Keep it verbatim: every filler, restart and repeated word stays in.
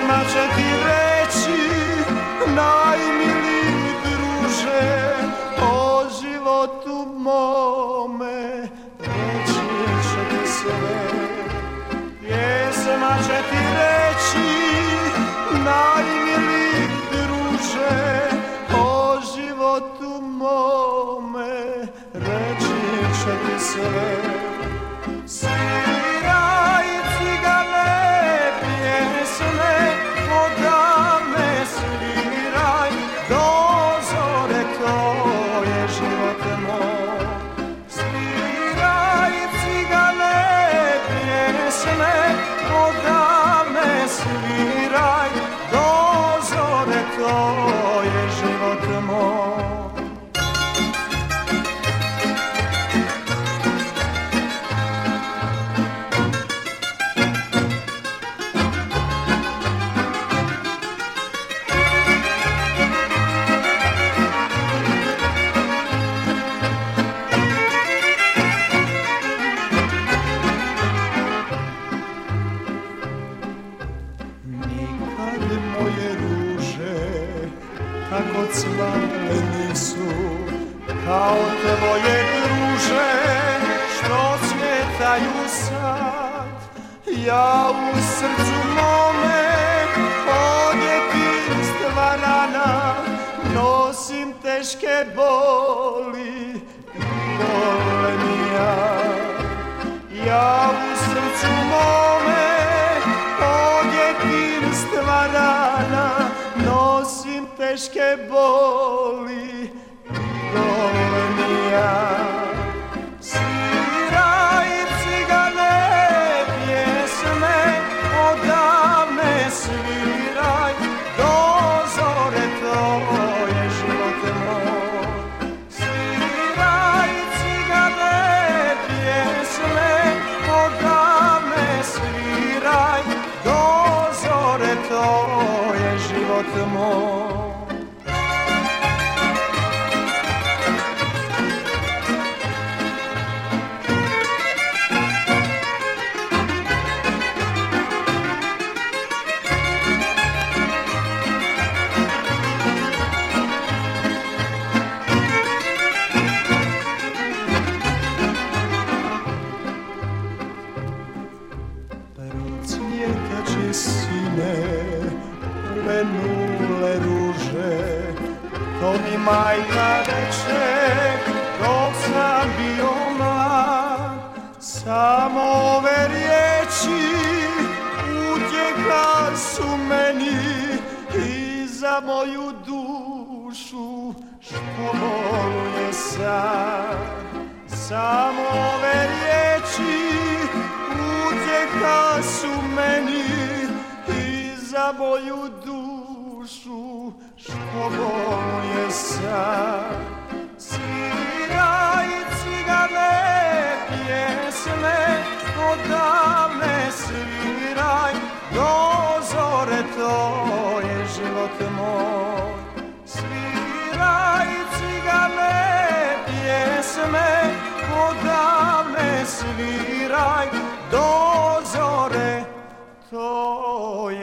Pjesma će ti reći, najmiliji druže, o životu mome, reći će ti sve. Pjesma će ti reći, najmiliji druže, o životu mome, reći će ti sve. Sviraj cigane pjesme, odavne sviraj, do zore to je život moj. Sviraj cigane pjesme, odavne sviraj, do zore to je život moj. Moje ruže tako cvale nisu kao tvoje druže što cvjetaju sad. Ja u srcu mome od djetinjstva rana nosim teške boli i golemija. Ja u srcu mome od djetinjstva rana nosim teške boli i golemija. Sviraj cigane pjesme, odavne sviraj, do zore to je život moj. Sviraj cigane pjesme, odavne sviraj, do zore to je život moj. Procvjetaće sine, uvenule ruže, to mi majka reče dok sam bio mlad. Samo ove riječi utjeha su meni i za moju dušu što boluje sad. Samo ove riječi utjeha su meni i za moju dušu što boluje sad. Sviraj cigane pjesme, odavne sviraj, do zore to je život moj. Sviraj cigane pjesme, odavne sviraj, do zore to